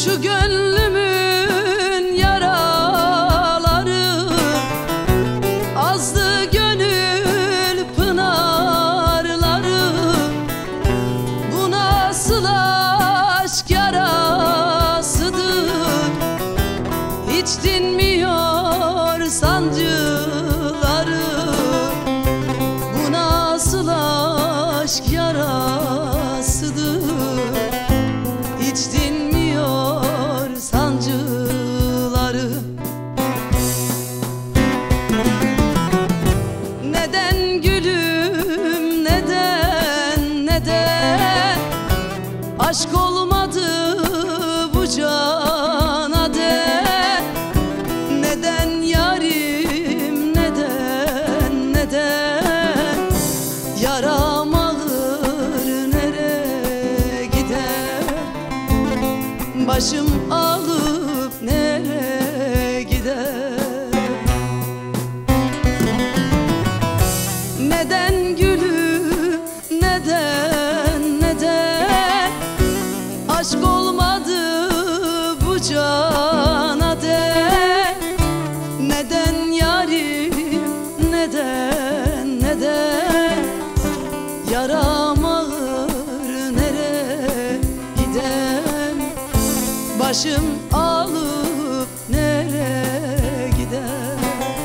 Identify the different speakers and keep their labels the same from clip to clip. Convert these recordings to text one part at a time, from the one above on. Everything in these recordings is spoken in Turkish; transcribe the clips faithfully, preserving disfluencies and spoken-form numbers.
Speaker 1: Şu gönlümün yaraları azdı gönül pınarları. Bu nasıl aşk yarasıdır, hiç dinmiyor sancıları. Bu nasıl aşk yarasıdır, hiç dinmiyor sancıları. Neden gülüm, neden, neden aşk olmadı bu cana de? Neden yarim, neden, neden yaram ağır nereye gider? Başım alıp nereye gider? Neden gülüm, neden, neden aşk olmadı bu cana de? Neden yarim, neden, neden yaram ağır nereye gider? Başım alıp nereye gider?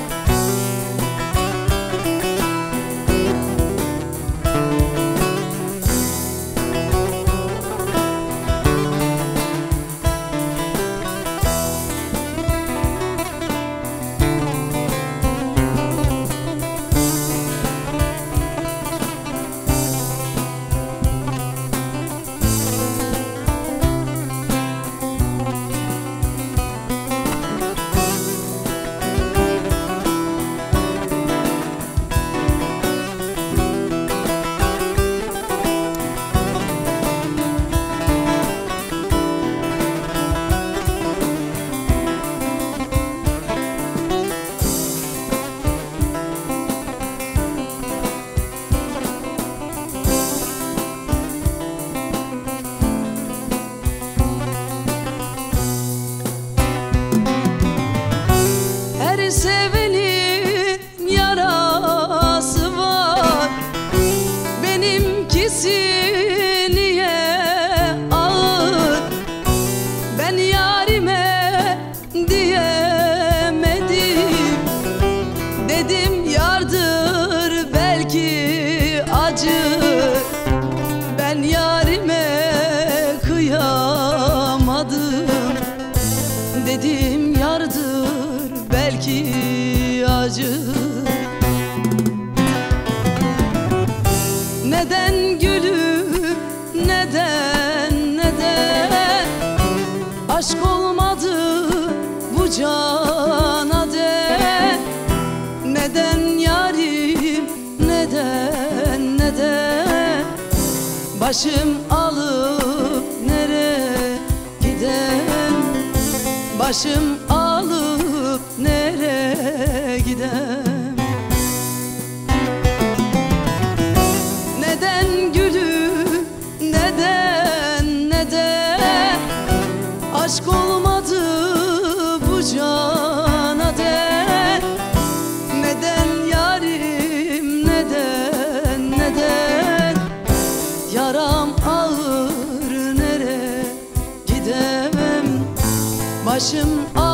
Speaker 1: Sevenin yarası var, benimkisi niye ağır? Ben yarime diyemedim, dedim yardır belki acır. Ben yarime kıyamadım, dedim yardır belki acı. Neden gülüm, neden, neden aşk olmadı bu cana de? Neden yarim, neden, neden başım alıp nereye gider? Başım alıp nereye gider? Neden gülüm, neden, neden aşk olmadı bu cana de? Neden yarim, neden, neden yaram ağır nereye gidemem? Başım